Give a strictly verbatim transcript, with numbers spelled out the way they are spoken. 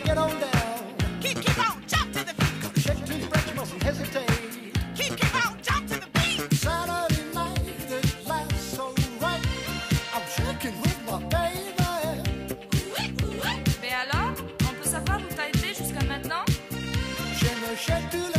get on down. Keep, keep on, jump to the beat. Shake to the break, you mustn't hesitate. Keep, keep on, jump to the beat. Saturday night, it lasts so right. I'm shaking with my baby. Mais alors, on peut savoir où t'as été jusqu'à maintenant? Je me shake to